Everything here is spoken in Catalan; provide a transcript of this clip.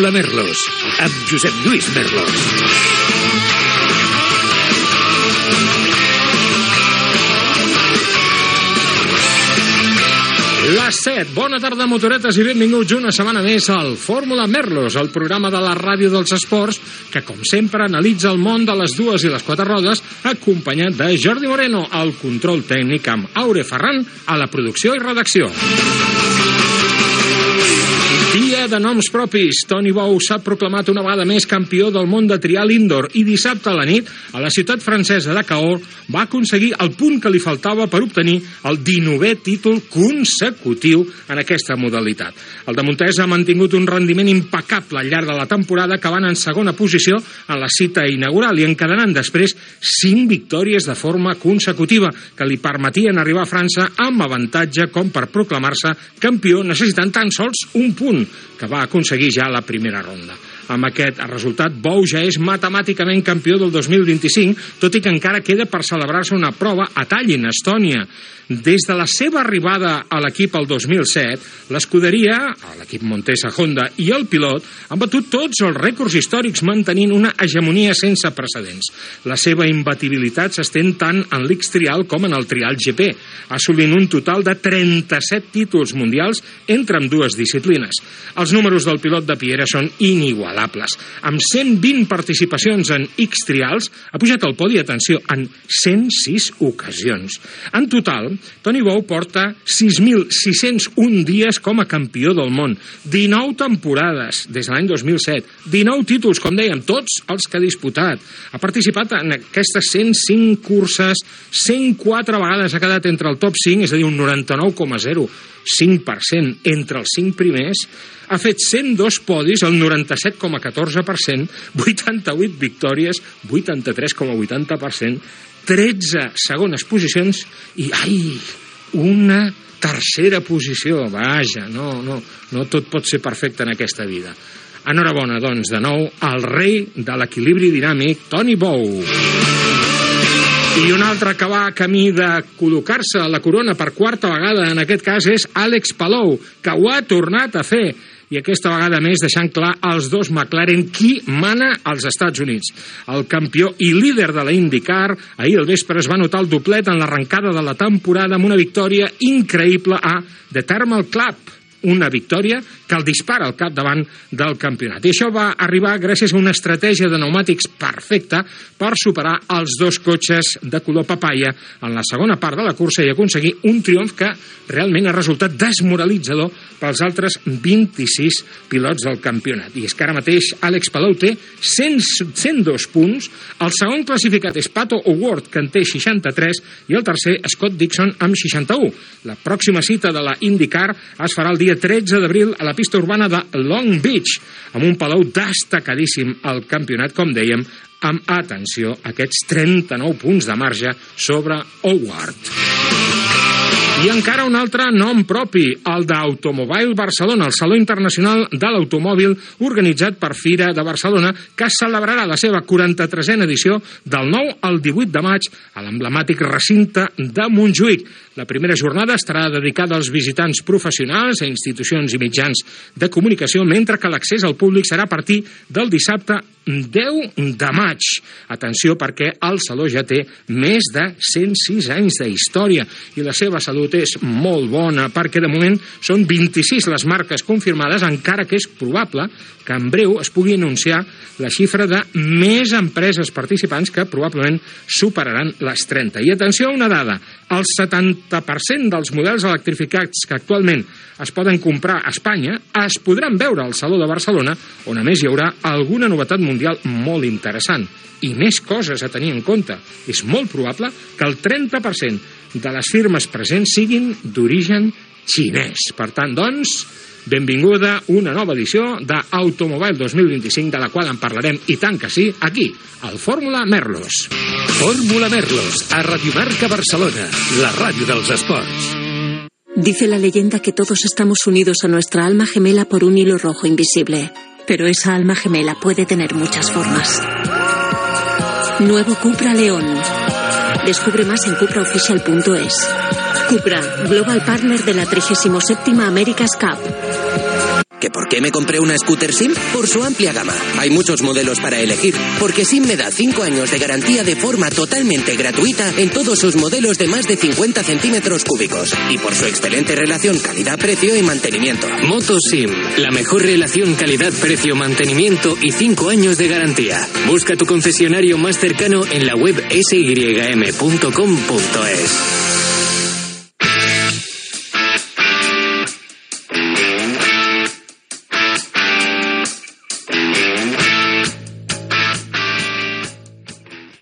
Fórmula Merlos, amb Josep Lluís Merlos. Les 7. Bona tarda, motoretes, i benvinguts una setmana més al Fórmula Merlos, el programa de la ràdio dels esports que, com sempre, analitza el món de les dues i les quatre rodes, acompanyat de Jordi Moreno, al control tècnic, amb Aure Ferran a la producció i redacció. Dia de noms propis. Toni Bou s'ha proclamat una vegada més campió del món de trial indoor i dissabte a la nit, a la ciutat francesa de Cahors, va aconseguir el punt que li faltava per obtenir el 19è títol consecutiu en aquesta modalitat. El de Montés ha mantingut un rendiment impecable al llarg de la temporada, acabant en segona posició en la cita inaugural i encadenant després 5 victòries de forma consecutiva que li permetien arribar a França amb avantatge com per proclamar-se campió necessitant tan sols un punt, que va aconseguir ja a la primera ronda. Amb aquest resultat, Bou ja és matemàticament campió del 2025, tot i que encara queda per celebrar-se una prova a Tallinn, Estònia. Des de la seva arribada a l'equip el 2007, l'escuderia, l'equip Montesa Honda i el pilot han batut tots els rècords històrics mantenint una hegemonia sense precedents. La seva imbatibilitat s'estén tant en l'X-Trial com en el Trial GP, assolint un total de 37 títols mundials entre ambdues disciplines. Els números del pilot de Piera són inigualables. Amb 120 participacions en X-Trials, ha pujat al podi, atenció, en 106 ocasions. En total, Toni Bou porta 6.601 dies com a campió del món, 19 temporades des de l'any 2007, 19 títols, com dèiem, tots els que ha disputat. Ha participat en aquestes 105 curses, 104 vegades ha quedat entre el top 5, és a dir, un 99,05% entre els 5 primers, ha fet 102 podis, el 97,14%, 88 victòries, 83,80%, 13 segones posicions i, una tercera posició. Vaja, no tot pot ser perfecte en aquesta vida. Enhorabona, doncs, de nou, al rei de l'equilibri dinàmic, Toni Bou. I un altre que va camí de col·locar-se a la corona per quarta vegada, en aquest cas, és Àlex Palou, que ho ha tornat a fer. I aquesta vegada més deixant clar als dos McLaren qui mana als Estats Units. El campió i líder de la IndyCar ahir al vespre es va notar el doblet en l'arrencada de la temporada amb una victòria increïble a The Thermal Club, una victòria que el dispara al capdavant del campionat. I això va arribar gràcies a una estratègia de pneumàtics perfecta per superar els dos cotxes de color papaya en la segona part de la cursa i aconseguir un triomf que realment ha resultat desmoralitzador pels altres 26 pilots del campionat. I és que ara mateix Àlex Palou té 102 punts, el segon classificat és Pato O'Ward, que en té 63, i el tercer Scott Dixon amb 61. La pròxima cita de la IndyCar es farà el dia 13 d'abril a la pista urbana de Long Beach, amb un Palou destacadíssim al campionat, com dèiem, amb, atenció, aquests 39 punts de marge sobre Howard. I encara un altre nom propi, el d'Automobile Barcelona, el Saló Internacional de l'Automòbil organitzat per Fira de Barcelona, que celebrarà la seva 43a edició del 9 al 18 de maig a l'emblemàtic recinte de Montjuïc. La primera jornada estarà dedicada als visitants professionals, a institucions i mitjans de comunicació, mentre que l'accés al públic serà a partir del dissabte 10 de maig. Atenció, perquè el Saló ja té més de 106 anys d'història i la seva salut és molt bona, perquè de moment són 26 les marques confirmades, encara que és probable que en breu es pugui anunciar la xifra de més empreses participants que probablement superaran les 30. I atenció a una dada, el 70% dels models electrificats que actualment es poden comprar a Espanya es podran veure al Saló de Barcelona, on a més hi haurà alguna novetat mundial molt interessant. I més coses a tenir en compte. És molt probable que el 30% de les firmes presents siguin d'origen xinès. Per tant, doncs, benvinguda una nova edició d'Automobile 2025, de la qual en parlarem, i tant que sí, aquí, al Fórmula Merlos. Fórmula Merlos, a Radio Marca Barcelona, la ràdio dels esports. Dice la leyenda que todos estamos unidos a nuestra alma gemela por un hilo rojo invisible, pero esa alma gemela puede tener muchas formas. Nuevo Cupra León. Descubre más en cupraofficial.es. Cupra, Global Partner de la 37ª America's Cup. ¿Que por qué me compré una scooter SIM? Por su amplia gama. Hay muchos modelos para elegir, porque SIM me da 5 años de garantía de forma totalmente gratuita en todos sus modelos de más de 50 centímetros cúbicos. Y por su excelente relación calidad-precio y mantenimiento. MotoSIM, la mejor relación calidad-precio-mantenimiento y 5 años de garantía. Busca tu concesionario más cercano en la web sym.com.es.